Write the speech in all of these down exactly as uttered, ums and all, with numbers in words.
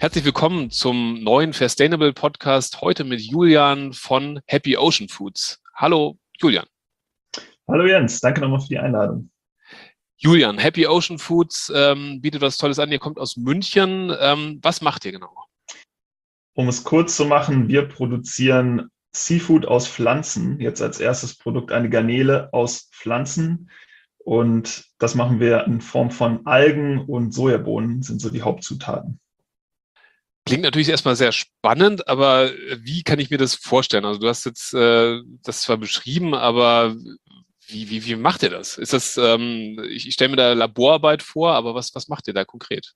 Herzlich willkommen zum neuen Fairstainable Podcast, heute mit Julian von Happy Ocean Foods. Hallo Julian. Hallo Jens, danke nochmal für die Einladung. Julian, Happy Ocean Foods ähm, bietet was Tolles an. Ihr kommt aus München. Ähm, was macht ihr genau? Um es kurz zu machen, wir produzieren Seafood aus Pflanzen. Jetzt als erstes Produkt eine Garnele aus Pflanzen. Und das machen wir in Form von Algen und Sojabohnen, sind so die Hauptzutaten. Klingt natürlich erstmal sehr spannend, aber wie kann ich mir das vorstellen? Also du hast jetzt äh, das zwar beschrieben, aber wie, wie, wie macht ihr das? Ist das, ähm, ich, ich stelle mir da Laborarbeit vor, aber was, was macht ihr da konkret?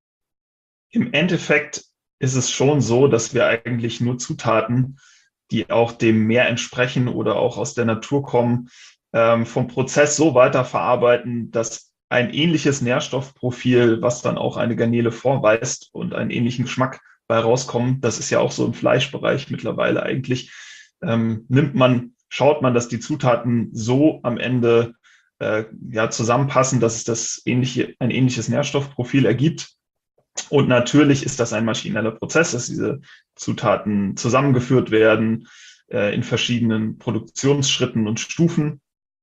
Im Endeffekt ist es schon so, dass wir eigentlich nur Zutaten, die auch dem Meer entsprechen oder auch aus der Natur kommen, ähm, vom Prozess so weiterverarbeiten, dass ein ähnliches Nährstoffprofil, was dann auch eine Garnele vorweist und einen ähnlichen Geschmack bei rauskommt, das ist ja auch so im Fleischbereich mittlerweile eigentlich, ähm, nimmt man, schaut man, dass die Zutaten so am Ende äh, ja, zusammenpassen, dass es das ähnliche, ein ähnliches Nährstoffprofil ergibt. Und natürlich ist das ein maschineller Prozess, dass diese Zutaten zusammengeführt werden äh, in verschiedenen Produktionsschritten und Stufen.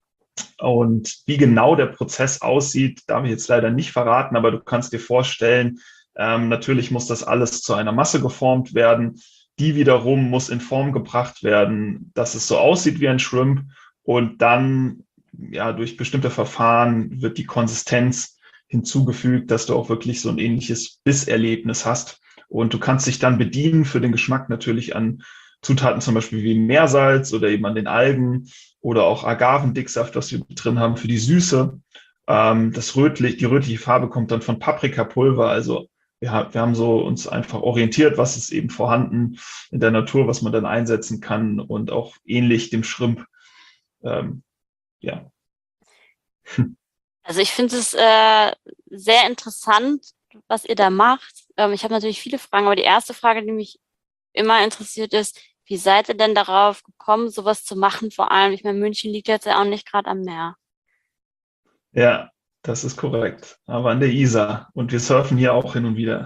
Und wie genau der Prozess aussieht, darf ich jetzt leider nicht verraten, aber du kannst dir vorstellen, ähm, natürlich muss das alles zu einer Masse geformt werden. Die wiederum muss in Form gebracht werden, dass es so aussieht wie ein Shrimp. Und dann, ja, durch bestimmte Verfahren wird die Konsistenz hinzugefügt, dass du auch wirklich so ein ähnliches Bisserlebnis hast. Und du kannst dich dann bedienen für den Geschmack natürlich an Zutaten zum Beispiel wie Meersalz oder eben an den Algen oder auch Agavendicksaft, was wir drin haben für die Süße. Ähm, das rötlich, die rötliche Farbe kommt dann von Paprikapulver. Also wir, wir haben so uns einfach orientiert, was ist eben vorhanden in der Natur, was man dann einsetzen kann und auch ähnlich dem Shrimp. Ähm, ja. Also ich finde es äh, sehr interessant, was ihr da macht. Ähm, ich habe natürlich viele Fragen, aber die erste Frage, die mich immer interessiert ist, wie seid ihr denn darauf gekommen, sowas zu machen? Vor allem, ich meine, München liegt jetzt ja auch nicht gerade am Meer. Ja, das ist korrekt. Aber an der Isar. Und wir surfen hier auch hin und wieder.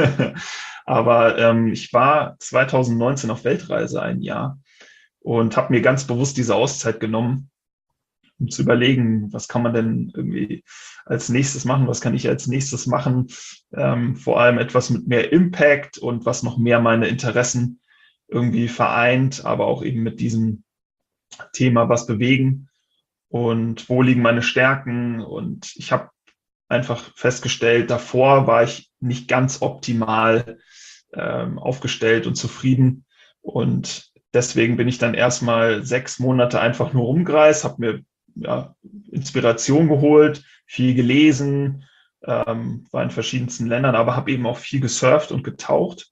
Aber ähm, ich war zwanzig neunzehn auf Weltreise ein Jahr und habe mir ganz bewusst diese Auszeit genommen, um zu überlegen, was kann man denn irgendwie als nächstes machen, was kann ich als nächstes machen, ähm, vor allem etwas mit mehr Impact und was noch mehr meine Interessen irgendwie vereint, aber auch eben mit diesem Thema was bewegen und wo liegen meine Stärken. Und ich habe einfach festgestellt, davor war ich nicht ganz optimal ähm, aufgestellt und zufrieden. Und deswegen bin ich dann erstmal sechs Monate einfach nur rumgereist, habe mir ja, Inspiration geholt, viel gelesen, ähm, war in verschiedensten Ländern, aber habe eben auch viel gesurft und getaucht.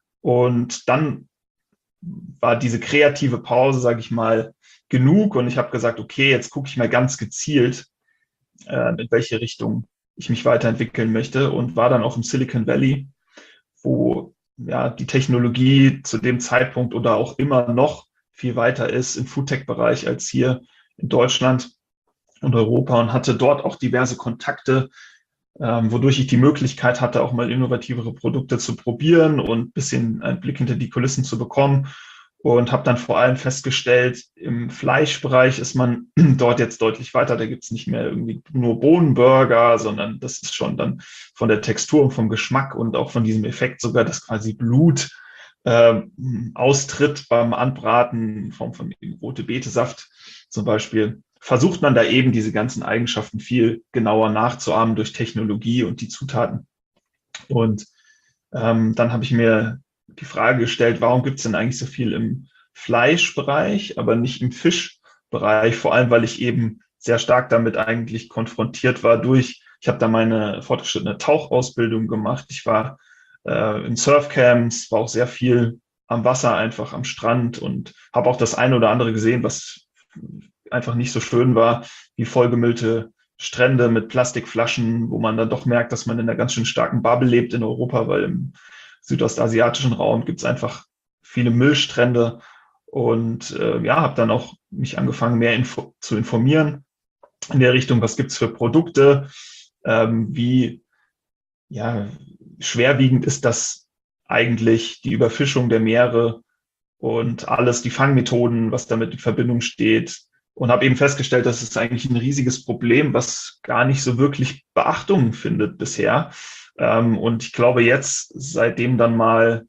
Und dann war diese kreative Pause, sage ich mal, genug. Und ich habe gesagt, okay, jetzt gucke ich mal ganz gezielt, äh, in welche Richtung ich mich weiterentwickeln möchte. Und war dann auch im Silicon Valley, wo ja die Technologie zu dem Zeitpunkt oder auch immer noch viel weiter ist im Foodtech-Bereich als hier in Deutschland und Europa, und hatte dort auch diverse Kontakte, ähm, wodurch ich die Möglichkeit hatte, auch mal innovativere Produkte zu probieren und ein bisschen einen Blick hinter die Kulissen zu bekommen. Und habe dann vor allem festgestellt, im Fleischbereich ist man dort jetzt deutlich weiter. Da gibt es nicht mehr irgendwie nur Bohnenburger, sondern das ist schon dann von der Textur und vom Geschmack und auch von diesem Effekt sogar, dass quasi Blut äh, austritt beim Anbraten in Form von rote Betesaft zum Beispiel. Versucht man da eben diese ganzen Eigenschaften viel genauer nachzuahmen durch Technologie und die Zutaten. Und ähm, dann habe ich mir die Frage gestellt, warum gibt es denn eigentlich so viel im Fleischbereich, aber nicht im Fischbereich? Vor allem, weil ich eben sehr stark damit eigentlich konfrontiert war durch, ich habe da meine fortgeschrittene Tauchausbildung gemacht. Ich war äh, in Surfcamps, war auch sehr viel am Wasser, einfach am Strand, und habe auch das eine oder andere gesehen, was einfach nicht so schön war, wie vollgemüllte Strände mit Plastikflaschen, wo man dann doch merkt, dass man in einer ganz schön starken Bubble lebt in Europa, weil im südostasiatischen Raum gibt es einfach viele Müllstrände. Und äh, ja, habe dann auch mich angefangen, mehr info zu informieren in der Richtung, was gibt es für Produkte, ähm, wie ja, schwerwiegend ist das eigentlich die Überfischung der Meere und alles, die Fangmethoden, was damit in Verbindung steht. Und habe eben festgestellt, das ist eigentlich ein riesiges Problem, was gar nicht so wirklich Beachtung findet bisher. Ähm, und ich glaube jetzt, seitdem dann mal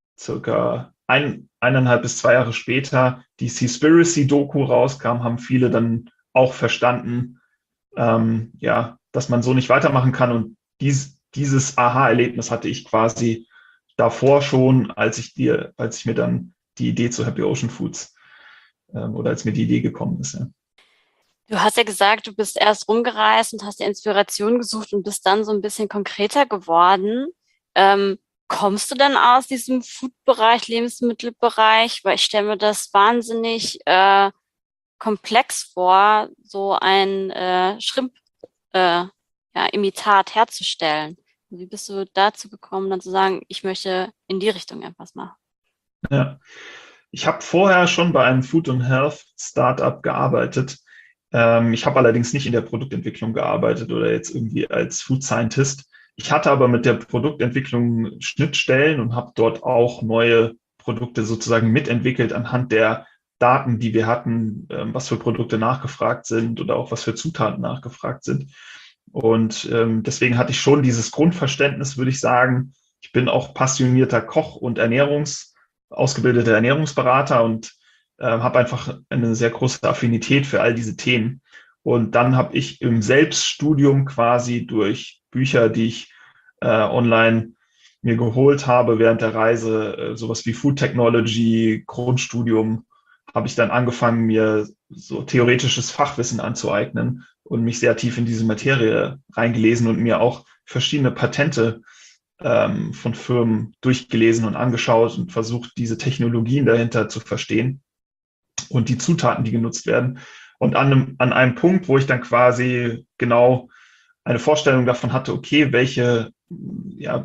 circa ein, eineinhalb bis zwei Jahre später die Seaspiracy-Doku rauskam, haben viele dann auch verstanden, ähm, ja, dass man so nicht weitermachen kann. Und dies, dieses Aha-Erlebnis hatte ich quasi davor schon, als ich dir, als ich mir dann die Idee zu Happy Ocean Foods ähm, oder als mir die Idee gekommen ist. Ja. Du hast ja gesagt, du bist erst rumgereist und hast dir Inspiration gesucht und bist dann so ein bisschen konkreter geworden. Ähm, kommst du denn aus diesem Food-Bereich, Lebensmittelbereich? Weil ich stelle mir das wahnsinnig äh, komplex vor, so ein äh, Shrimp-Imitat äh, ja, herzustellen. Wie bist du dazu gekommen, dann zu sagen, ich möchte in die Richtung etwas machen? Ja, ich habe vorher schon bei einem Food and Health Startup gearbeitet. Ähm, ich habe allerdings nicht in der Produktentwicklung gearbeitet oder jetzt irgendwie als Food Scientist. Ich hatte aber mit der Produktentwicklung Schnittstellen und habe dort auch neue Produkte sozusagen mitentwickelt anhand der Daten, die wir hatten, ähm, was für Produkte nachgefragt sind oder auch was für Zutaten nachgefragt sind. Und ähm, deswegen hatte ich schon dieses Grundverständnis, würde ich sagen. Ich bin auch passionierter Koch und Ernährungs, ausgebildeter Ernährungsberater und äh, habe einfach eine sehr große Affinität für all diese Themen. Und dann habe ich im Selbststudium quasi durch Bücher, die ich äh, online mir geholt habe während der Reise, äh, sowas wie Food Technology, Grundstudium, habe ich dann angefangen, mir so theoretisches Fachwissen anzueignen und mich sehr tief in diese Materie reingelesen und mir auch verschiedene Patente ähm, von Firmen durchgelesen und angeschaut und versucht, diese Technologien dahinter zu verstehen und die Zutaten, die genutzt werden. Und an einem, an einem Punkt, wo ich dann quasi genau eine Vorstellung davon hatte, okay, welche, ja,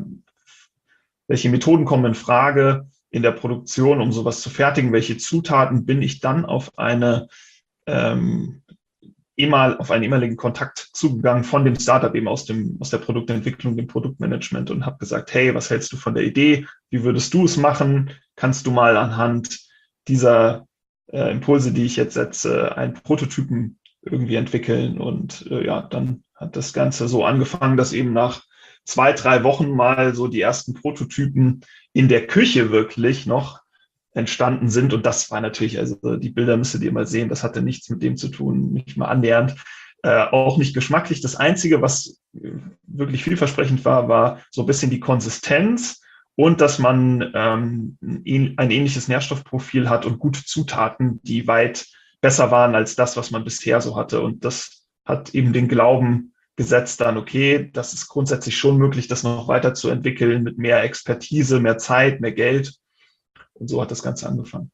welche Methoden kommen in Frage in der Produktion, um sowas zu fertigen, welche Zutaten, bin ich dann auf eine ähm, emal, auf einen ehemaligen Kontakt zugegangen von dem Startup eben aus dem aus der Produktentwicklung, dem Produktmanagement und habe gesagt, hey, was hältst du von der Idee? Wie würdest du es machen? Kannst du mal anhand dieser äh, Impulse, die ich jetzt setze, einen Prototypen irgendwie entwickeln? Und äh, ja, dann hat das Ganze so angefangen, dass eben nach zwei, drei Wochen mal so die ersten Prototypen in der Küche wirklich noch entstanden sind. Und das war natürlich, also die Bilder müsstet ihr mal sehen, das hatte nichts mit dem zu tun, nicht mal annähernd. Äh, auch nicht geschmacklich. Das Einzige, was wirklich vielversprechend war, war so ein bisschen die Konsistenz und dass man ähm, ein ähnliches Nährstoffprofil hat und gute Zutaten, die weit besser waren als das, was man bisher so hatte. Und das hat eben den Glauben gesetzt dann, okay, das ist grundsätzlich schon möglich, das noch weiterzuentwickeln mit mehr Expertise, mehr Zeit, mehr Geld. Und so hat das Ganze angefangen.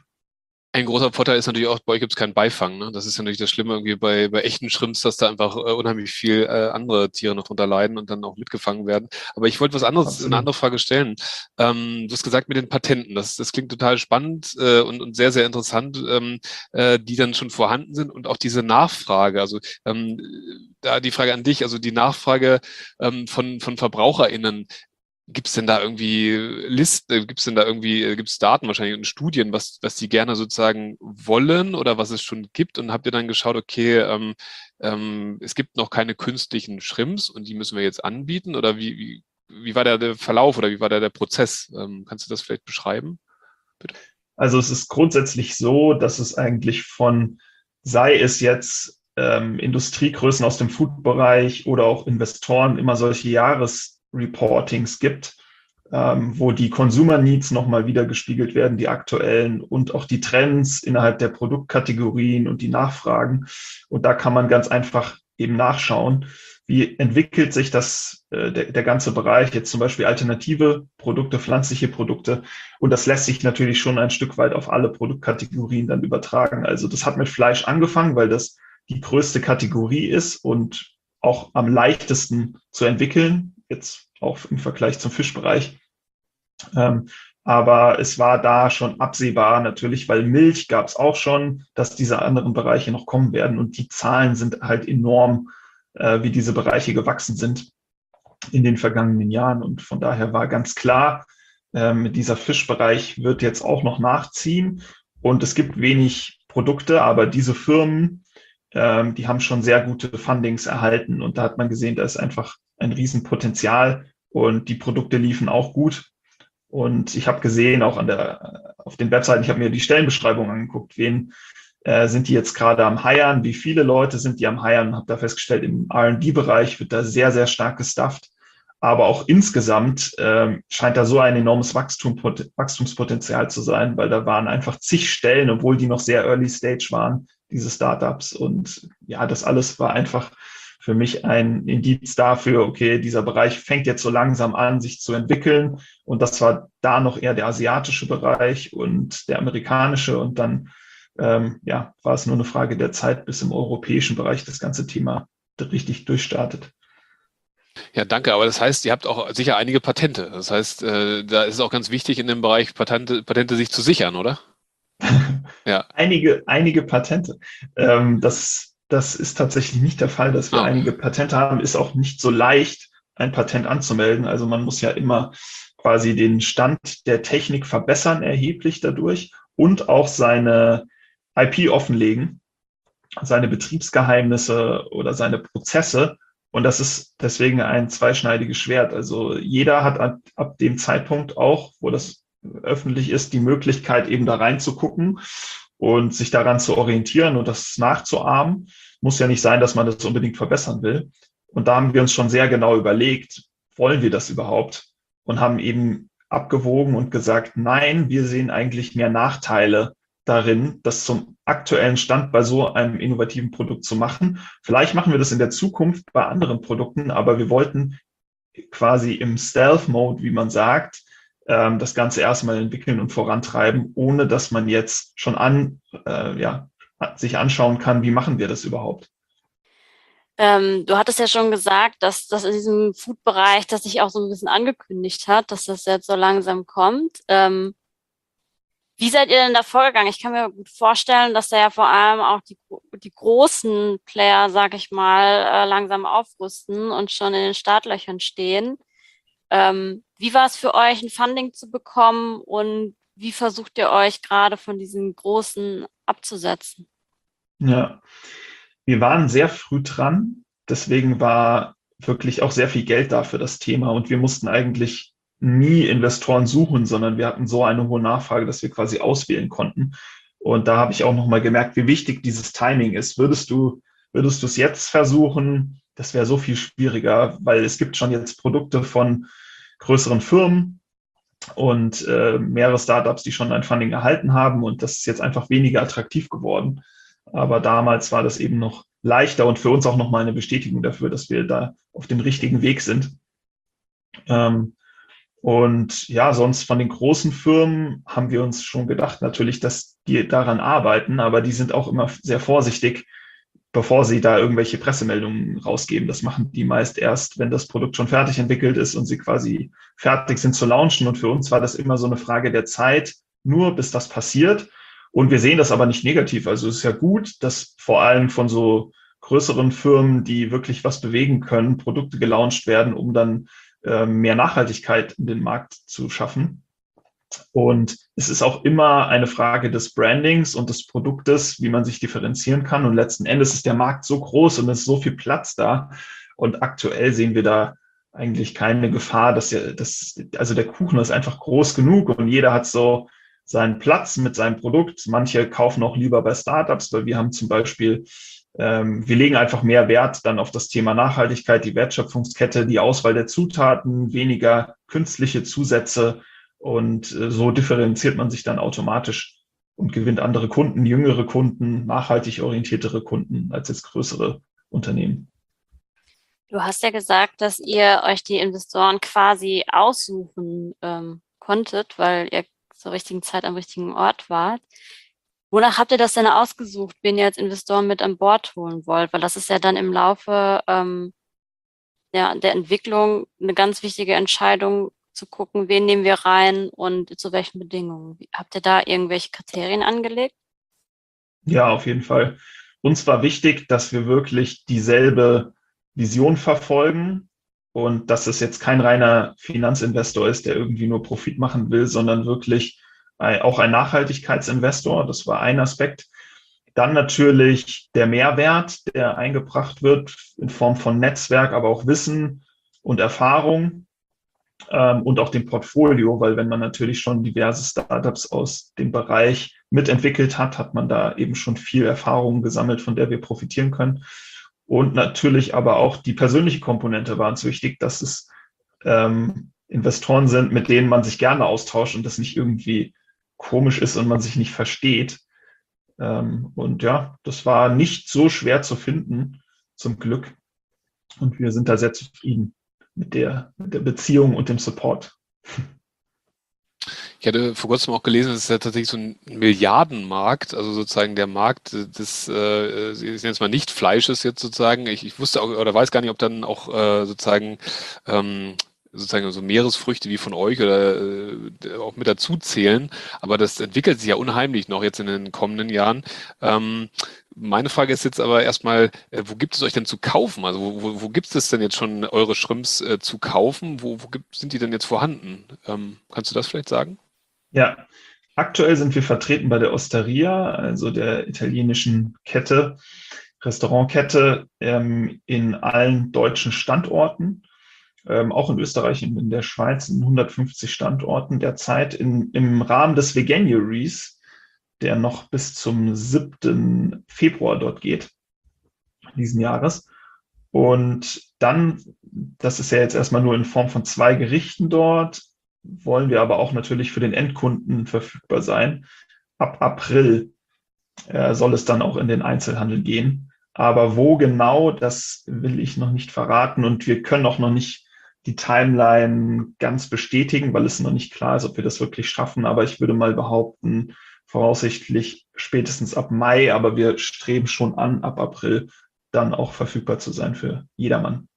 Ein großer Vorteil ist natürlich auch, bei euch gibt es keinen Beifang. Ne? Das ist ja natürlich das Schlimme irgendwie bei, bei echten Shrimps, dass da einfach äh, unheimlich viel äh, andere Tiere noch drunter leiden und dann auch mitgefangen werden. Aber ich wollte was anderes, Absolut. eine andere Frage stellen. Ähm, du hast gesagt mit den Patenten, das, das klingt total spannend äh, und, und sehr, sehr interessant, ähm, äh, die dann schon vorhanden sind und auch diese Nachfrage. Also ähm, da die Frage an dich, also die Nachfrage ähm, von, von VerbraucherInnen. Gibt es denn da irgendwie Listen, gibt es denn da irgendwie, gibt es Daten wahrscheinlich und Studien, was, was die gerne sozusagen wollen oder was es schon gibt? Und habt ihr dann geschaut, okay, ähm, ähm, es gibt noch keine künstlichen Shrimps und die müssen wir jetzt anbieten? Oder wie, wie, wie war der, der Verlauf oder wie war der, der Prozess? Ähm, kannst du das vielleicht beschreiben? Bitte? Also es ist grundsätzlich so, dass es eigentlich von, sei es jetzt ähm, Industriegrößen aus dem Food-Bereich oder auch Investoren, immer solche Jahres Reportings gibt, ähm, wo die Consumer Needs nochmal wieder gespiegelt werden, die aktuellen und auch die Trends innerhalb der Produktkategorien und die Nachfragen. Und da kann man ganz einfach eben nachschauen, wie entwickelt sich das, äh, der, der ganze Bereich, jetzt zum Beispiel alternative Produkte, pflanzliche Produkte. Und das lässt sich natürlich schon ein Stück weit auf alle Produktkategorien dann übertragen. Also das hat mit Fleisch angefangen, weil das die größte Kategorie ist und auch am leichtesten zu entwickeln, jetzt auch im Vergleich zum Fischbereich. Ähm, aber es war da schon absehbar natürlich, weil Milch gab es auch schon, dass diese anderen Bereiche noch kommen werden. Und die Zahlen sind halt enorm, äh, wie diese Bereiche gewachsen sind in den vergangenen Jahren. Und von daher war ganz klar, Ähm, dieser Fischbereich wird jetzt auch noch nachziehen und es gibt wenig Produkte, aber diese Firmen, ähm, die haben schon sehr gute Fundings erhalten und da hat man gesehen, da ist einfach ein Riesenpotenzial und die Produkte liefen auch gut. Und ich habe gesehen, auch an der, auf den Webseiten, ich habe mir die Stellenbeschreibung angeguckt, wen äh, sind die jetzt gerade am Hiren, wie viele Leute sind die am Hiren, und habe da festgestellt, im R und D-Bereich wird da sehr, sehr stark gestafft. Aber auch insgesamt ähm, scheint da so ein enormes Wachstum, Wachstumspotenzial zu sein, weil da waren einfach zig Stellen, obwohl die noch sehr early stage waren, diese Startups. Und ja, das alles war einfach für mich ein Indiz dafür, okay, dieser Bereich fängt jetzt so langsam an, sich zu entwickeln. Und das war da noch eher der asiatische Bereich und der amerikanische. Und dann ähm, ja, war es nur eine Frage der Zeit, bis im europäischen Bereich das ganze Thema richtig durchstartet. Ja, danke. Aber das heißt, ihr habt auch sicher einige Patente. Das heißt, äh, da ist es auch ganz wichtig, in dem Bereich Patente, Patente sich zu sichern, oder? Ja. Einige, einige Patente. Ähm, das, das ist tatsächlich nicht der Fall, dass wir Ah, okay. einige Patente haben. Ist auch nicht so leicht, ein Patent anzumelden. Also man muss ja immer quasi den Stand der Technik verbessern, erheblich dadurch, und auch seine I P offenlegen, seine Betriebsgeheimnisse oder seine Prozesse. Und das ist deswegen ein zweischneidiges Schwert. Also jeder hat ab, ab dem Zeitpunkt auch, wo das öffentlich ist, die Möglichkeit, eben da reinzugucken und sich daran zu orientieren und das nachzuahmen. Muss ja nicht sein, dass man das unbedingt verbessern will. Und da haben wir uns schon sehr genau überlegt, wollen wir das überhaupt? Und haben eben abgewogen und gesagt, nein, wir sehen eigentlich mehr Nachteile darin, das zum aktuellen Stand bei so einem innovativen Produkt zu machen. Vielleicht machen wir das in der Zukunft bei anderen Produkten, aber wir wollten quasi im Stealth-Mode, wie man sagt, ähm, das Ganze erstmal entwickeln und vorantreiben, ohne dass man jetzt schon an, äh, ja, sich anschauen kann, wie machen wir das überhaupt. Ähm, du hattest ja schon gesagt, dass das in diesem Food-Bereich, das sich auch so ein bisschen angekündigt hat, dass das jetzt so langsam kommt. Ähm, wie seid ihr denn da vorgegangen? Ich kann mir gut vorstellen, dass da ja vor allem auch die, die großen Player, sag ich mal, äh, langsam aufrüsten und schon in den Startlöchern stehen. Ähm, wie war es für euch, ein Funding zu bekommen und wie versucht ihr euch gerade von diesen Großen abzusetzen? Ja, wir waren sehr früh dran, deswegen war wirklich auch sehr viel Geld da für das Thema und wir mussten eigentlich nie Investoren suchen, sondern wir hatten so eine hohe Nachfrage, dass wir quasi auswählen konnten. Und da habe ich auch nochmal gemerkt, wie wichtig dieses Timing ist. Würdest du, würdest du es jetzt versuchen? Das wäre so viel schwieriger, weil es gibt schon jetzt Produkte von größeren Firmen und äh, mehrere Startups, die schon ein Funding erhalten haben und das ist jetzt einfach weniger attraktiv geworden. Aber damals war das eben noch leichter und für uns auch nochmal eine Bestätigung dafür, dass wir da auf dem richtigen Weg sind. Ähm, und ja, sonst von den großen Firmen haben wir uns schon gedacht, natürlich, dass die daran arbeiten, aber die sind auch immer sehr vorsichtig, bevor sie da irgendwelche Pressemeldungen rausgeben. Das machen die meist erst, wenn das Produkt schon fertig entwickelt ist und sie quasi fertig sind zu launchen. Und für uns war das immer so eine Frage der Zeit, nur bis das passiert. Und wir sehen das aber nicht negativ. Also es ist ja gut, dass vor allem von so größeren Firmen, die wirklich was bewegen können, Produkte gelauncht werden, um dann äh, mehr Nachhaltigkeit in den Markt zu schaffen. Und es ist auch immer eine Frage des Brandings und des Produktes, wie man sich differenzieren kann. Und letzten Endes ist der Markt so groß und es ist so viel Platz da. Und aktuell sehen wir da eigentlich keine Gefahr, dass ja, dass, also der Kuchen ist einfach groß genug und jeder hat so seinen Platz mit seinem Produkt. Manche kaufen auch lieber bei Startups, weil wir haben zum Beispiel, ähm, wir legen einfach mehr Wert dann auf das Thema Nachhaltigkeit, die Wertschöpfungskette, die Auswahl der Zutaten, weniger künstliche Zusätze. Und äh, so differenziert man sich dann automatisch und gewinnt andere Kunden, jüngere Kunden, nachhaltig orientiertere Kunden als jetzt größere Unternehmen. Du hast ja gesagt, dass ihr euch die Investoren quasi aussuchen ähm, konntet, weil ihr zur richtigen Zeit am richtigen Ort wart. Wonach habt ihr das denn ausgesucht, wen ihr als Investoren mit an Bord holen wollt? Weil das ist ja dann im Laufe ähm, der, der Entwicklung eine ganz wichtige Entscheidung, zu gucken, wen nehmen wir rein und zu welchen Bedingungen. Habt ihr da irgendwelche Kriterien angelegt? Ja, auf jeden Fall. Uns war wichtig, dass wir wirklich dieselbe Vision verfolgen und dass es jetzt kein reiner Finanzinvestor ist, der irgendwie nur Profit machen will, sondern wirklich auch ein Nachhaltigkeitsinvestor. Das war ein Aspekt. Dann natürlich der Mehrwert, der eingebracht wird in Form von Netzwerk, aber auch Wissen und Erfahrung ähm, und auch dem Portfolio, weil wenn man natürlich schon diverse Startups aus dem Bereich mitentwickelt hat, hat man da eben schon viel Erfahrung gesammelt, von der wir profitieren können. Und natürlich aber auch die persönliche Komponente war uns wichtig, dass es ähm, Investoren sind, mit denen man sich gerne austauscht und das nicht irgendwie komisch ist und man sich nicht versteht. Ähm, und ja, das war nicht so schwer zu finden, zum Glück. Und wir sind da sehr zufrieden mit der, mit der Beziehung und dem Support. Ich hatte vor kurzem auch gelesen, es ist ja tatsächlich so ein Milliardenmarkt, also sozusagen der Markt des, äh, ich nenne es mal nicht Fleisches jetzt sozusagen. Ich, ich wusste auch oder weiß gar nicht, ob dann auch äh, sozusagen ähm, sozusagen so Meeresfrüchte wie von euch oder äh, auch mit dazu zählen. Aber das entwickelt sich ja unheimlich noch jetzt in den kommenden Jahren. Ähm, meine Frage ist jetzt aber erstmal, äh, wo gibt es euch denn zu kaufen? Also wo, wo, wo gibt es denn jetzt schon eure Shrimps äh, zu kaufen? Wo, wo gibt, sind die denn jetzt vorhanden? Ähm, kannst du das vielleicht sagen? Ja, aktuell sind wir vertreten bei der Osteria, also der italienischen Kette, Restaurantkette, ähm, in allen deutschen Standorten. Ähm, auch in Österreich und in der Schweiz in hundertfünfzig Standorten derzeit in, im Rahmen des Veganuaries, der noch bis zum siebten Februar dort geht, diesen Jahres. Und dann, das ist ja jetzt erstmal nur in Form von zwei Gerichten dort, wollen wir aber auch natürlich für den Endkunden verfügbar sein. Ab April äh, soll es dann auch in den Einzelhandel gehen. Aber wo genau, das will ich noch nicht verraten und wir können auch noch nicht die Timeline ganz bestätigen, weil es noch nicht klar ist, ob wir das wirklich schaffen. Aber ich würde mal behaupten, voraussichtlich spätestens ab Mai, aber wir streben schon an, ab April dann auch verfügbar zu sein für jedermann.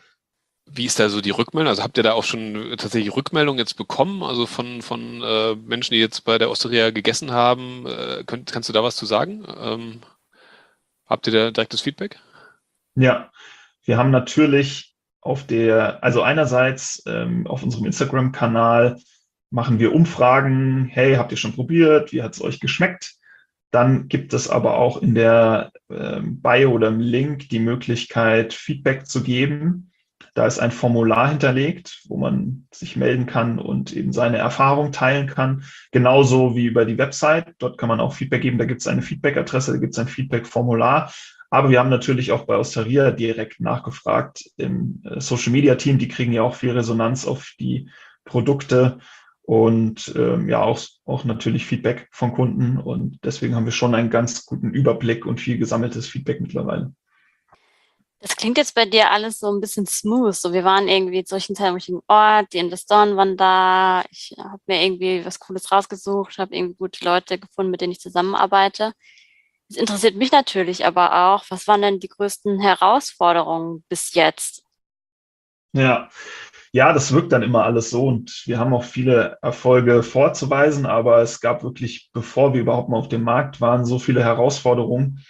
Wie ist da so die Rückmeldung? Also habt ihr da auch schon tatsächlich Rückmeldungen jetzt bekommen, also von, von äh, Menschen, die jetzt bei der Osteria gegessen haben? Äh, könnt, kannst du da was zu sagen? Ähm, habt ihr da direktes Feedback? Ja, wir haben natürlich auf der, also einerseits ähm, auf unserem Instagram-Kanal machen wir Umfragen. Hey, habt ihr schon probiert? Wie hat es euch geschmeckt? Dann gibt es aber auch in der ähm, Bio oder im Link die Möglichkeit, Feedback zu geben. Da ist ein Formular hinterlegt, wo man sich melden kann und eben seine Erfahrung teilen kann. Genauso wie über die Website. Dort kann man auch Feedback geben. Da gibt es eine Feedback-Adresse, da gibt es ein Feedback-Formular. Aber wir haben natürlich auch bei Osteria direkt nachgefragt im Social-Media-Team. Die kriegen ja auch viel Resonanz auf die Produkte und ähm, ja auch, auch natürlich Feedback von Kunden. Und deswegen haben wir schon einen ganz guten Überblick und viel gesammeltes Feedback mittlerweile. Das klingt jetzt bei dir alles so ein bisschen smooth. So, wir waren irgendwie zu solchen Teilen am richtigen Ort, die Investoren waren da, ich habe mir irgendwie was Cooles rausgesucht, habe irgendwie gute Leute gefunden, mit denen ich zusammenarbeite. Es interessiert mich natürlich aber auch, was waren denn die größten Herausforderungen bis jetzt? Ja, ja, das wirkt dann immer alles so und wir haben auch viele Erfolge vorzuweisen, aber es gab wirklich, bevor wir überhaupt mal auf dem Markt waren, so viele Herausforderungen.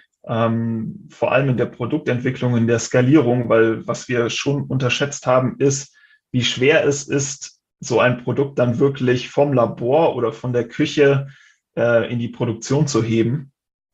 Ähm, vor allem in der Produktentwicklung, in der Skalierung, weil was wir schon unterschätzt haben, ist, wie schwer es ist, so ein Produkt dann wirklich vom Labor oder von der Küche äh, in die Produktion zu heben.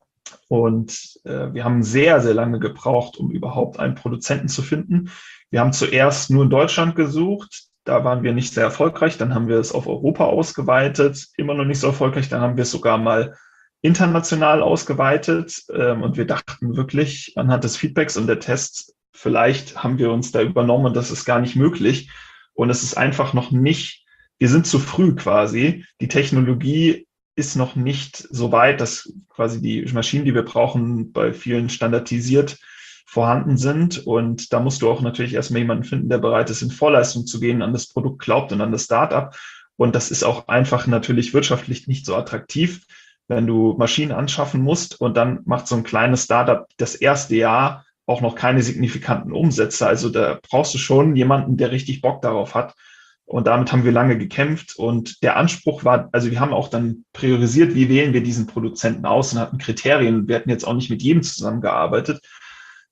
Und äh, wir haben sehr, sehr lange gebraucht, um überhaupt einen Produzenten zu finden. Wir haben zuerst nur in Deutschland gesucht. Da waren wir nicht sehr erfolgreich. Dann haben wir es auf Europa ausgeweitet, immer noch nicht so erfolgreich. Dann haben wir es sogar mal international ausgeweitet ähm, und wir dachten wirklich anhand des Feedbacks und der Tests, vielleicht haben wir uns da übernommen und das ist gar nicht möglich. Und es ist einfach noch nicht, wir sind zu früh quasi. Die Technologie ist noch nicht so weit, dass quasi die Maschinen, die wir brauchen, bei vielen standardisiert vorhanden sind. Und da musst du auch natürlich erstmal jemanden finden, der bereit ist, in Vorleistung zu gehen, an das Produkt glaubt und an das Startup. Und das ist auch einfach natürlich wirtschaftlich nicht so attraktiv, wenn du Maschinen anschaffen musst und dann macht so ein kleines Startup das erste Jahr auch noch keine signifikanten Umsätze. Also da brauchst du schon jemanden, der richtig Bock darauf hat. Und damit haben wir lange gekämpft. Und der Anspruch war, also wir haben auch dann priorisiert, wie wählen wir diesen Produzenten aus und hatten Kriterien. Wir hatten jetzt auch nicht mit jedem zusammengearbeitet.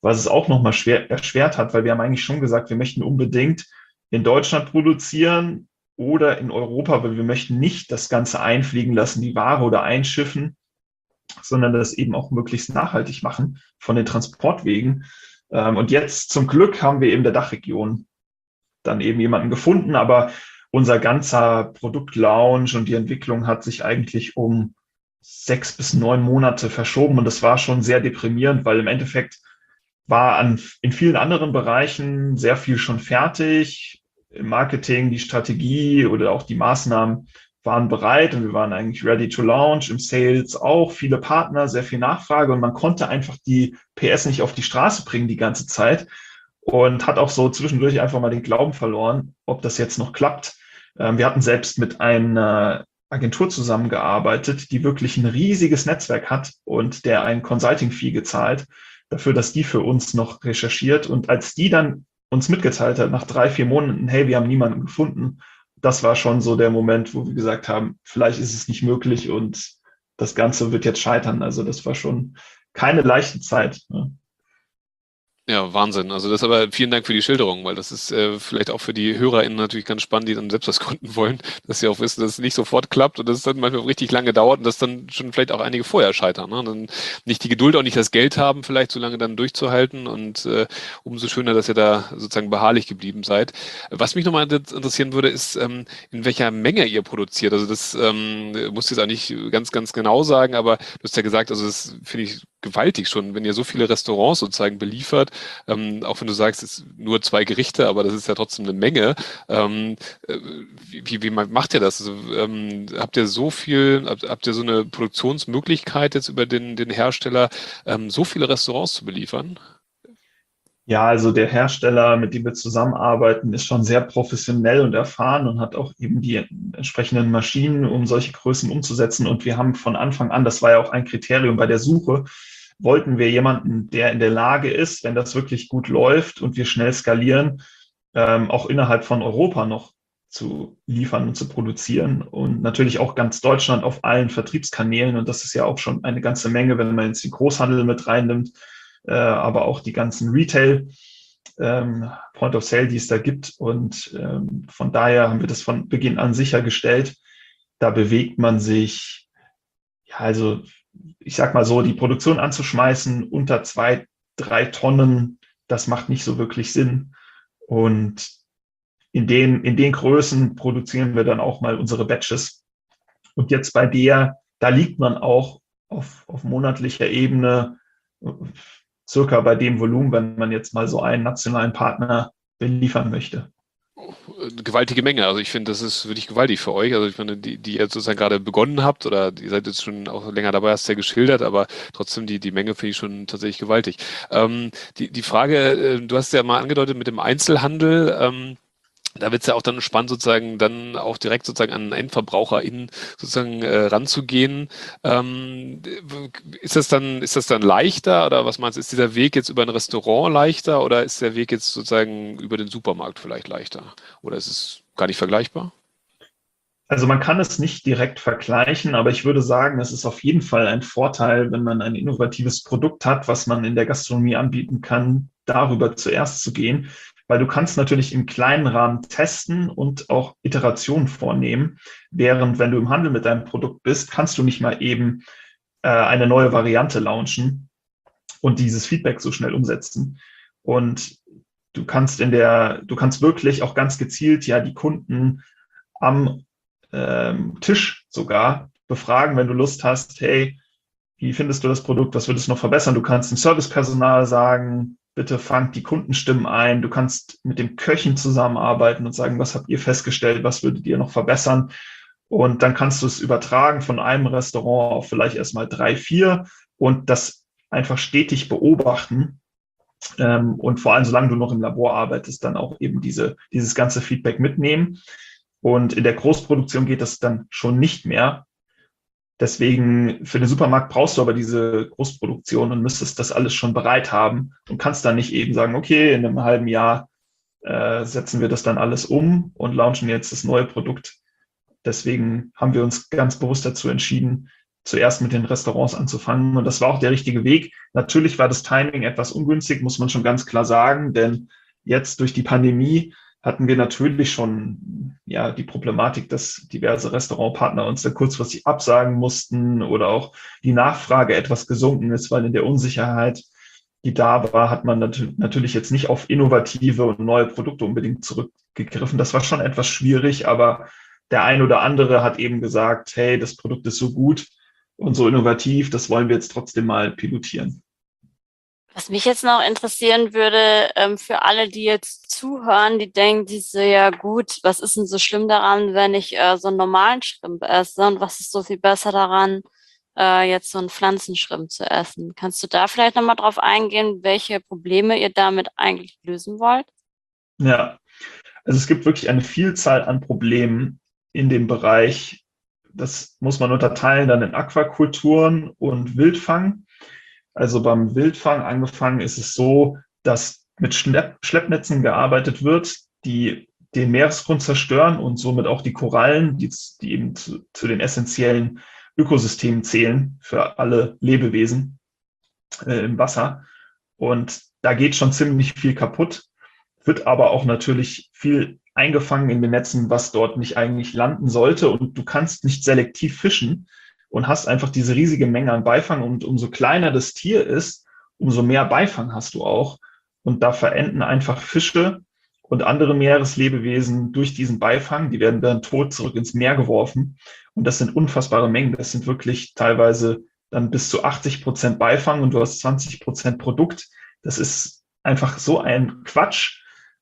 was es auch nochmal schwer erschwert hat, weil wir haben eigentlich schon gesagt, wir möchten unbedingt in Deutschland produzieren oder in Europa, weil wir möchten nicht das Ganze einfliegen lassen, die Ware oder einschiffen, sondern das eben auch möglichst nachhaltig machen von den Transportwegen. Und jetzt zum Glück haben wir eben der Dachregion dann eben jemanden gefunden, aber unser ganzer Produktlaunch und die Entwicklung hat sich eigentlich um sechs bis neun Monate verschoben und das war schon sehr deprimierend, weil im Endeffekt war an, in vielen anderen Bereichen sehr viel schon fertig. Im Marketing, die Strategie oder auch die Maßnahmen waren bereit und wir waren eigentlich ready to launch. Im Sales auch viele Partner, sehr viel Nachfrage und man konnte einfach die P S nicht auf die Straße bringen die ganze Zeit und hat auch so zwischendurch einfach mal den Glauben verloren, ob das jetzt noch klappt. Wir hatten selbst mit einer Agentur zusammengearbeitet, die wirklich ein riesiges Netzwerk hat und der ein Consulting-Fee gezahlt dafür, dass die für uns noch recherchiert. Und als die dann uns mitgeteilt hat, nach drei, vier Monaten, hey, wir haben niemanden gefunden, das war schon so der Moment, wo wir gesagt haben, vielleicht ist es nicht möglich und das Ganze wird jetzt scheitern. Also das war schon keine leichte Zeit. Ne? Ja, Wahnsinn. Also das aber vielen Dank für die Schilderung, weil das ist äh, vielleicht auch für die HörerInnen natürlich ganz spannend, die dann selbst was gründen wollen, dass sie auch wissen, dass es nicht sofort klappt und dass es dann manchmal richtig lange dauert und dass dann schon vielleicht auch einige vorher scheitern. Ne? Und dann nicht die Geduld, auch nicht das Geld haben, vielleicht so lange dann durchzuhalten und äh, umso schöner, dass ihr da sozusagen beharrlich geblieben seid. Was mich nochmal interessieren würde, ist, ähm, in welcher Menge ihr produziert. Also das ähm, musst du jetzt auch nicht ganz, ganz genau sagen, aber du hast ja gesagt, also das finde ich gewaltig schon, wenn ihr so viele Restaurants sozusagen beliefert, ähm, auch wenn du sagst, es sind nur zwei Gerichte, aber das ist ja trotzdem eine Menge. Ähm, äh, wie, wie macht ihr das? Also, ähm, habt ihr so viel, habt, habt ihr so eine Produktionsmöglichkeit jetzt über den, den Hersteller, ähm, so viele Restaurants zu beliefern? Ja, also der Hersteller, mit dem wir zusammenarbeiten, ist schon sehr professionell und erfahren und hat auch eben die entsprechenden Maschinen, um solche Größen umzusetzen. Und wir haben von Anfang an, das war ja auch ein Kriterium bei der Suche, wollten wir jemanden, der in der Lage ist, wenn das wirklich gut läuft und wir schnell skalieren, ähm, auch innerhalb von Europa noch zu liefern und zu produzieren und natürlich auch ganz Deutschland auf allen Vertriebskanälen. Und das ist ja auch schon eine ganze Menge, wenn man jetzt den Großhandel mit reinnimmt, äh, aber auch die ganzen Retail, ähm, Point of Sale, die es da gibt. Und ähm, von daher haben wir das von Beginn an sichergestellt. Da bewegt man sich, ja, also ich sag mal so, die Produktion anzuschmeißen unter zwei, drei Tonnen, das macht nicht so wirklich Sinn. Und in den, in den Größen produzieren wir dann auch mal unsere Batches. Und jetzt bei der, da liegt man auch auf, auf monatlicher Ebene circa bei dem Volumen, wenn man jetzt mal so einen nationalen Partner beliefern möchte. Eine gewaltige Menge. Also ich finde, das ist wirklich gewaltig für euch. Also ich meine, die, die ihr sozusagen gerade begonnen habt oder ihr seid jetzt schon auch länger dabei, hast du ja geschildert, aber trotzdem die, die Menge finde ich schon tatsächlich gewaltig. Ähm, die, die Frage, äh, du hast ja mal angedeutet mit dem Einzelhandel, ähm, da wird es ja auch dann spannend, sozusagen dann auch direkt sozusagen an EndverbraucherInnen sozusagen äh, ranzugehen. Ähm, ist das dann, ist das dann leichter oder was meinst du, ist dieser Weg jetzt über ein Restaurant leichter oder ist der Weg jetzt sozusagen über den Supermarkt vielleicht leichter? Oder ist es gar nicht vergleichbar? Also man kann es nicht direkt vergleichen, aber ich würde sagen, es ist auf jeden Fall ein Vorteil, wenn man ein innovatives Produkt hat, was man in der Gastronomie anbieten kann, darüber zuerst zu gehen. Weil du kannst natürlich im kleinen Rahmen testen und auch Iterationen vornehmen, während wenn du im Handel mit deinem Produkt bist, kannst du nicht mal eben äh, eine neue Variante launchen und dieses Feedback so schnell umsetzen. Und du kannst in der, du kannst wirklich auch ganz gezielt ja die Kunden am ähm, Tisch sogar befragen, wenn du Lust hast, hey, wie findest du das Produkt, was würdest du noch verbessern? Du kannst dem Servicepersonal sagen, bitte fangt die Kundenstimmen ein. Du kannst mit dem Köchen zusammenarbeiten und sagen, was habt ihr festgestellt, was würdet ihr noch verbessern? Und dann kannst du es übertragen von einem Restaurant auf vielleicht erstmal drei, vier und das einfach stetig beobachten. Ähm, und vor allem, solange du noch im Labor arbeitest, dann auch eben diese, dieses ganze Feedback mitnehmen. Und in der Großproduktion geht das dann schon nicht mehr. Deswegen für den Supermarkt brauchst du aber diese Großproduktion und müsstest das alles schon bereit haben und kannst dann nicht eben sagen, okay, in einem halben Jahr äh, setzen wir das dann alles um und launchen jetzt das neue Produkt. Deswegen haben wir uns ganz bewusst dazu entschieden, zuerst mit den Restaurants anzufangen. Und das war auch der richtige Weg. Natürlich war das Timing etwas ungünstig, muss man schon ganz klar sagen, denn jetzt durch die Pandemie hatten wir natürlich schon ja die Problematik, dass diverse Restaurantpartner uns dann kurzfristig absagen mussten oder auch die Nachfrage etwas gesunken ist, weil in der Unsicherheit, die da war, hat man nat- natürlich jetzt nicht auf innovative und neue Produkte unbedingt zurückgegriffen. Das war schon etwas schwierig, aber der ein oder andere hat eben gesagt, hey, das Produkt ist so gut und so innovativ, das wollen wir jetzt trotzdem mal pilotieren. Was mich jetzt noch interessieren würde, ähm, für alle, die jetzt zuhören, die denken, die so, ja gut, was ist denn so schlimm daran, wenn ich äh, so einen normalen Shrimp esse und was ist so viel besser daran, äh, jetzt so einen Pflanzenshrimp zu essen? Kannst du da vielleicht nochmal drauf eingehen, welche Probleme ihr damit eigentlich lösen wollt? Ja, also es gibt wirklich eine Vielzahl an Problemen in dem Bereich. Das muss man unterteilen dann in Aquakulturen und Wildfang. Also beim Wildfang angefangen ist es so, dass mit Schlepp Schleppnetzen gearbeitet wird, die den Meeresgrund zerstören und somit auch die Korallen, die, die eben zu, zu den essentiellen Ökosystemen zählen für alle Lebewesen äh, im Wasser. Und da geht schon ziemlich viel kaputt, wird aber auch natürlich viel eingefangen in den Netzen, was dort nicht eigentlich landen sollte. Und du kannst nicht selektiv fischen und hast einfach diese riesige Menge an Beifang. Und umso kleiner das Tier ist, umso mehr Beifang hast du auch. Und da verenden einfach Fische und andere Meereslebewesen durch diesen Beifang. Die werden dann tot zurück ins Meer geworfen. Und das sind unfassbare Mengen. Das sind wirklich teilweise dann bis zu achtzig Prozent Beifang und du hast zwanzig Prozent Produkt. Das ist einfach so ein Quatsch,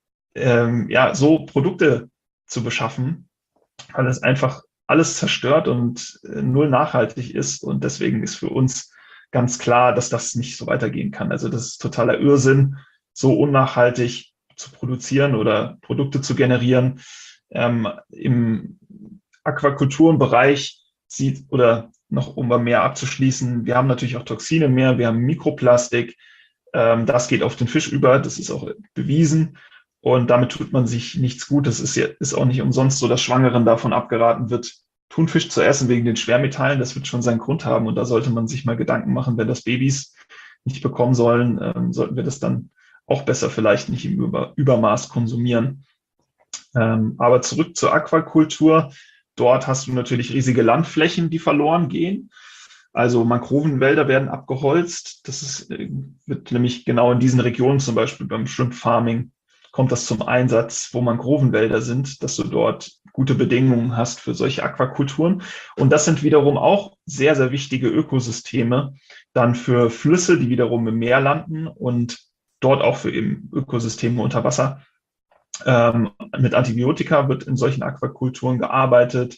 ähm, ja, so Produkte zu beschaffen, weil es einfach alles zerstört und äh, null nachhaltig ist. Und deswegen ist für uns ganz klar, dass das nicht so weitergehen kann. Also das ist totaler Irrsinn, so unnachhaltig zu produzieren oder Produkte zu generieren. Ähm, Im Aquakulturenbereich sieht, oder noch um mal mehr abzuschließen, wir haben natürlich auch Toxine mehr, wir haben Mikroplastik, ähm, das geht auf den Fisch über, das ist auch bewiesen. Und damit tut man sich nichts Gutes. Es ist, ja, ist auch nicht umsonst so, dass Schwangeren davon abgeraten wird, Thunfisch zu essen wegen den Schwermetallen. Das wird schon seinen Grund haben. Und da sollte man sich mal Gedanken machen, wenn das Babys nicht bekommen sollen, ähm, sollten wir das dann auch besser vielleicht nicht im Über Übermaß konsumieren. Ähm, aber zurück zur Aquakultur. Dort hast du natürlich riesige Landflächen, die verloren gehen. Also Mangrovenwälder werden abgeholzt. Das ist, wird nämlich genau in diesen Regionen, zum Beispiel beim Shrimp Farming, kommt das zum Einsatz, wo Mangrovenwälder sind, dass du dort gute Bedingungen hast für solche Aquakulturen. Und das sind wiederum auch sehr, sehr wichtige Ökosysteme dann für Flüsse, die wiederum im Meer landen und dort auch für eben Ökosysteme unter Wasser. Ähm, mit Antibiotika wird in solchen Aquakulturen gearbeitet.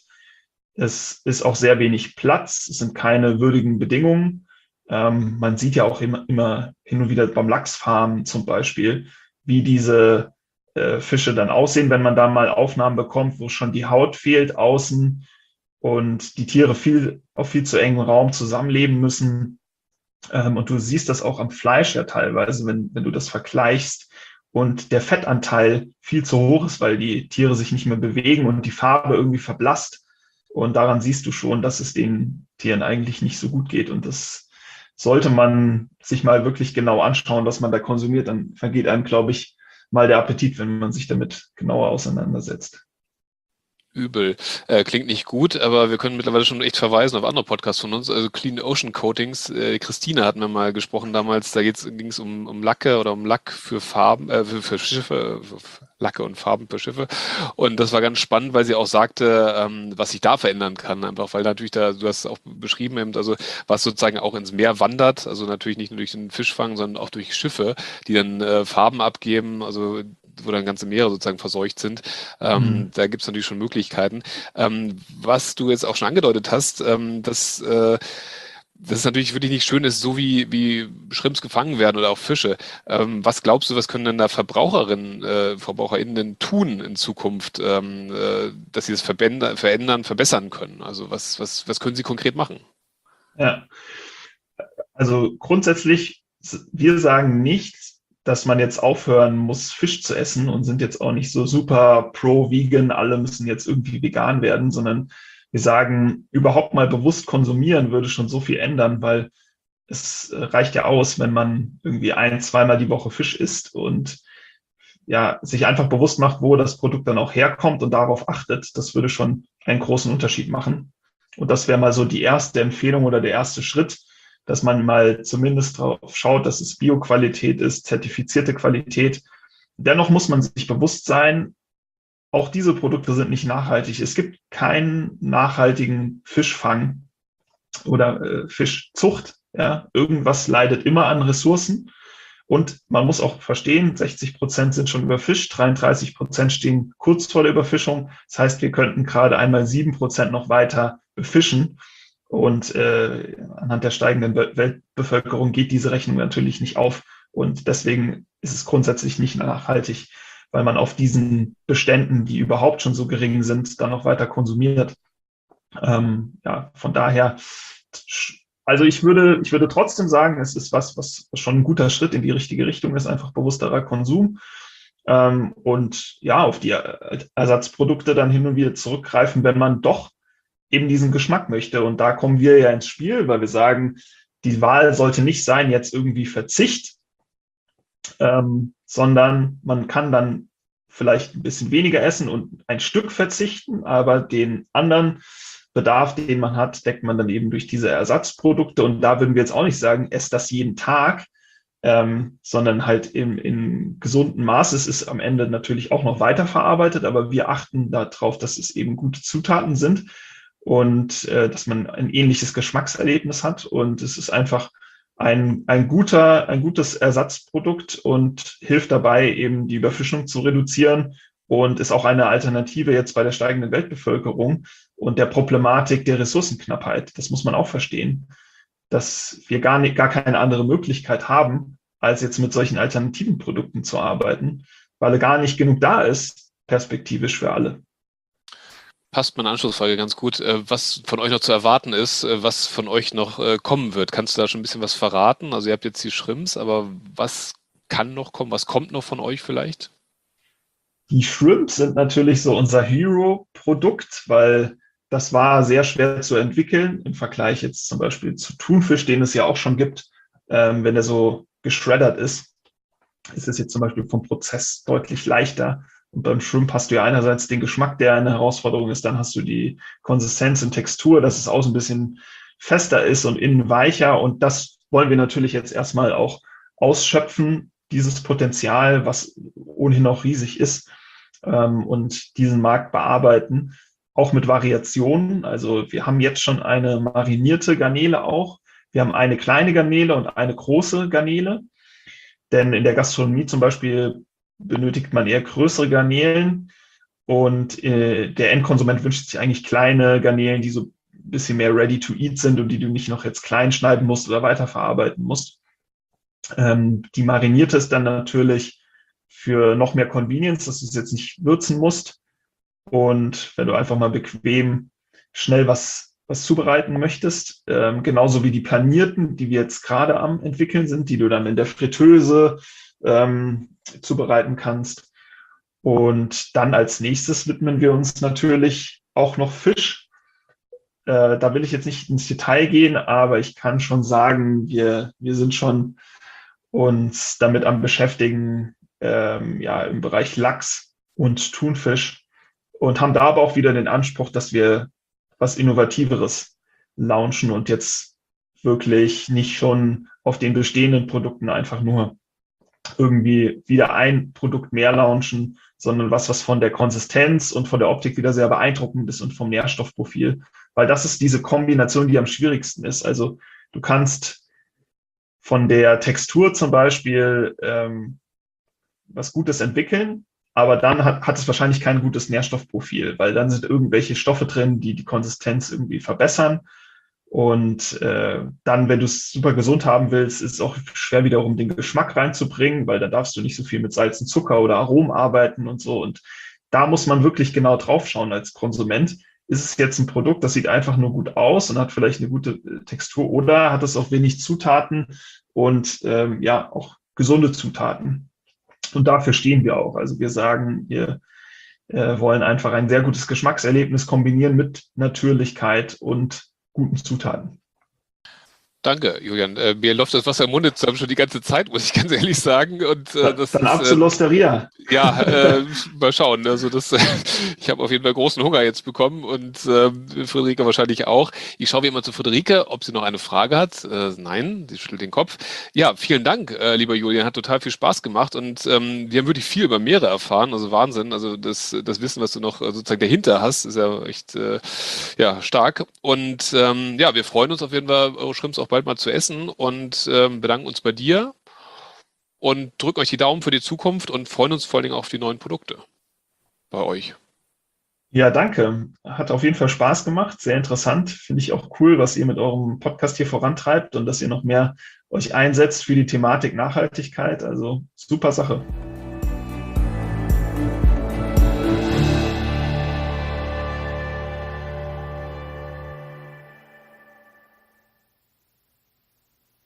Es ist auch sehr wenig Platz. Es sind keine würdigen Bedingungen. Ähm, man sieht ja auch immer, immer hin und wieder beim Lachsfarmen zum Beispiel, wie diese äh, Fische dann aussehen, wenn man da mal Aufnahmen bekommt, wo schon die Haut fehlt außen und die Tiere viel auf viel zu engem Raum zusammenleben müssen. Ähm, und du siehst das auch am Fleisch ja teilweise, wenn, wenn du das vergleichst und der Fettanteil viel zu hoch ist, weil die Tiere sich nicht mehr bewegen und die Farbe irgendwie verblasst. Und daran siehst du schon, dass es den Tieren eigentlich nicht so gut geht. Und das sollte man sich mal wirklich genau anschauen, was man da konsumiert. Dann vergeht einem, glaube ich, mal der Appetit, wenn man sich damit genauer auseinandersetzt. Übel. Äh, klingt nicht gut, aber wir können mittlerweile schon echt verweisen auf andere Podcasts von uns. Also Clean Ocean Coatings. Äh, Christine hatten wir mal gesprochen damals. Da ging es um, um Lacke oder um Lack für Farben, äh, für, für Schiffe, für Lacke und Farben für Schiffe. Und das war ganz spannend, weil sie auch sagte, ähm, was sich da verändern kann. Einfach, weil natürlich da, du hast es auch beschrieben, eben, also was sozusagen auch ins Meer wandert. Also natürlich nicht nur durch den Fischfang, sondern auch durch Schiffe, die dann äh, Farben abgeben. Also wo dann ganze Meere sozusagen verseucht sind. Ähm, mhm. Da gibt es natürlich schon Möglichkeiten. Ähm, was du jetzt auch schon angedeutet hast, ähm, dass äh, das ist natürlich wirklich nicht schön ist, so wie, wie Shrimps gefangen werden oder auch Fische. Ähm, was glaubst du, was können denn da Verbraucherinnen, äh, VerbraucherInnen denn tun in Zukunft, ähm, äh, dass sie das verändern, verändern, verbessern können? Also was, was, was können sie konkret machen? Ja, also grundsätzlich, wir sagen nicht, dass man jetzt aufhören muss, Fisch zu essen und sind jetzt auch nicht so super pro-vegan, alle müssen jetzt irgendwie vegan werden, sondern wir sagen, überhaupt mal bewusst konsumieren würde schon so viel ändern, weil es reicht ja aus, wenn man irgendwie ein-, zweimal die Woche Fisch isst und ja, sich einfach bewusst macht, wo das Produkt dann auch herkommt und darauf achtet. Das würde schon einen großen Unterschied machen. Und das wäre mal so die erste Empfehlung oder der erste Schritt, dass man mal zumindest darauf schaut, dass es Bio-Qualität ist, zertifizierte Qualität. Dennoch muss man sich bewusst sein, auch diese Produkte sind nicht nachhaltig. Es gibt keinen nachhaltigen Fischfang oder äh, Fischzucht. Ja, irgendwas leidet immer an Ressourcen. Und man muss auch verstehen, sechzig Prozent sind schon überfischt, dreiunddreißig Prozent stehen kurz vor der Überfischung. Das heißt, wir könnten gerade einmal sieben Prozent noch weiter befischen. Und äh, anhand der steigenden Weltbevölkerung geht diese Rechnung natürlich nicht auf. Und deswegen ist es grundsätzlich nicht nachhaltig, weil man auf diesen Beständen, die überhaupt schon so gering sind, dann noch weiter konsumiert. Ähm, ja, von daher, also ich würde, ich würde trotzdem sagen, es ist was, was schon ein guter Schritt in die richtige Richtung ist, einfach bewussterer Konsum. Ähm, und ja, auf die Ersatzprodukte dann hin und wieder zurückgreifen, wenn man doch eben diesen Geschmack möchte. Und da kommen wir ja ins Spiel, weil wir sagen, die Wahl sollte nicht sein, jetzt irgendwie Verzicht, ähm, sondern man kann dann vielleicht ein bisschen weniger essen und ein Stück verzichten, aber den anderen Bedarf, den man hat, deckt man dann eben durch diese Ersatzprodukte. Und da würden wir jetzt auch nicht sagen, esst das jeden Tag, ähm, sondern halt im, im gesunden Maß. Es ist am Ende natürlich auch noch weiterverarbeitet, aber wir achten darauf, dass es eben gute Zutaten sind und äh, dass man ein ähnliches Geschmackserlebnis hat. Und es ist einfach ein, ein guter, ein gutes Ersatzprodukt und hilft dabei, eben die Überfischung zu reduzieren und ist auch eine Alternative jetzt bei der steigenden Weltbevölkerung und der Problematik der Ressourcenknappheit. Das muss man auch verstehen, dass wir gar nicht, gar keine andere Möglichkeit haben, als jetzt mit solchen alternativen Produkten zu arbeiten, weil gar nicht genug da ist, perspektivisch für alle. Passt meine Anschlussfrage ganz gut. Was von euch noch zu erwarten ist, was von euch noch kommen wird. Kannst du da schon ein bisschen was verraten? Also ihr habt jetzt die Shrimps, aber was kann noch kommen? Was kommt noch von euch vielleicht? Die Shrimps sind natürlich so unser Hero-Produkt, weil das war sehr schwer zu entwickeln im Vergleich jetzt zum Beispiel zu Thunfisch, den es ja auch schon gibt. Ähm, wenn er so geschreddert ist, ist es jetzt zum Beispiel vom Prozess deutlich leichter. Und beim Shrimp hast du ja einerseits den Geschmack, der eine Herausforderung ist, dann hast du die Konsistenz und Textur, dass es außen ein bisschen fester ist und innen weicher. Und das wollen wir natürlich jetzt erstmal auch ausschöpfen, dieses Potenzial, was ohnehin noch riesig ist, ähm, und diesen Markt bearbeiten, auch mit Variationen. Also wir haben jetzt schon eine marinierte Garnele auch. Wir haben eine kleine Garnele und eine große Garnele. Denn in der Gastronomie zum Beispiel benötigt man eher größere Garnelen und äh, der Endkonsument wünscht sich eigentlich kleine Garnelen, die so ein bisschen mehr ready to eat sind und die du nicht noch jetzt klein schneiden musst oder weiterverarbeiten musst. Ähm, die marinierte ist dann natürlich für noch mehr Convenience, dass du es jetzt nicht würzen musst. Und wenn du einfach mal bequem schnell was, was zubereiten möchtest, ähm, genauso wie die panierten, die wir jetzt gerade am entwickeln sind, die du dann in der Fritteuse ähm, zubereiten kannst. Und dann als nächstes widmen wir uns natürlich auch noch Fisch. Äh, da will ich jetzt nicht ins Detail gehen, aber ich kann schon sagen, wir, wir sind schon uns damit am Beschäftigen, ähm, ja, im Bereich Lachs und Thunfisch und haben da aber auch wieder den Anspruch, dass wir was Innovativeres launchen und jetzt wirklich nicht schon auf den bestehenden Produkten einfach nur irgendwie wieder ein Produkt mehr launchen, sondern was, was von der Konsistenz und von der Optik wieder sehr beeindruckend ist und vom Nährstoffprofil, weil das ist diese Kombination, die am schwierigsten ist. Also du kannst von der Textur zum Beispiel ähm, was Gutes entwickeln, aber dann hat, hat es wahrscheinlich kein gutes Nährstoffprofil, weil dann sind irgendwelche Stoffe drin, die die Konsistenz irgendwie verbessern. Und äh, dann, wenn du es super gesund haben willst, ist es auch schwer wiederum den Geschmack reinzubringen, weil da darfst du nicht so viel mit Salz und Zucker oder Aromen arbeiten und so. Und da muss man wirklich genau drauf schauen als Konsument. Ist es jetzt ein Produkt, das sieht einfach nur gut aus und hat vielleicht eine gute Textur oder hat es auch wenig Zutaten und ähm, ja, auch gesunde Zutaten. Und dafür stehen wir auch. Also wir sagen, wir äh, wollen einfach ein sehr gutes Geschmackserlebnis kombinieren mit Natürlichkeit und guten Zutaten. Danke, Julian. Äh, mir läuft das Wasser im Munde zusammen schon die ganze Zeit, muss ich ganz ehrlich sagen. Und äh, das Dann ist, ab zu äh, L'Osteria. Ja, äh, mal schauen. Also das, ich habe auf jeden Fall großen Hunger jetzt bekommen und äh, Friederike wahrscheinlich auch. Ich schaue wie immer zu Friederike, ob sie noch eine Frage hat. Äh, nein, sie schüttelt den Kopf. Ja, vielen Dank, äh, lieber Julian. Hat total viel Spaß gemacht und ähm, wir haben wirklich viel über Meere erfahren. Also Wahnsinn. Also das, das Wissen, was du noch äh, sozusagen dahinter hast, ist ja echt äh, ja stark. Und ähm, ja, wir freuen uns auf jeden Fall, eure Shrimps auch bald mal zu essen und ähm, bedanken uns bei dir. Und drückt euch die Daumen für die Zukunft und freuen uns vor allen Dingen auf die neuen Produkte bei euch. Ja, danke. Hat auf jeden Fall Spaß gemacht. Sehr interessant. Finde ich auch cool, was ihr mit eurem Podcast hier vorantreibt und dass ihr noch mehr euch einsetzt für die Thematik Nachhaltigkeit. Also super Sache.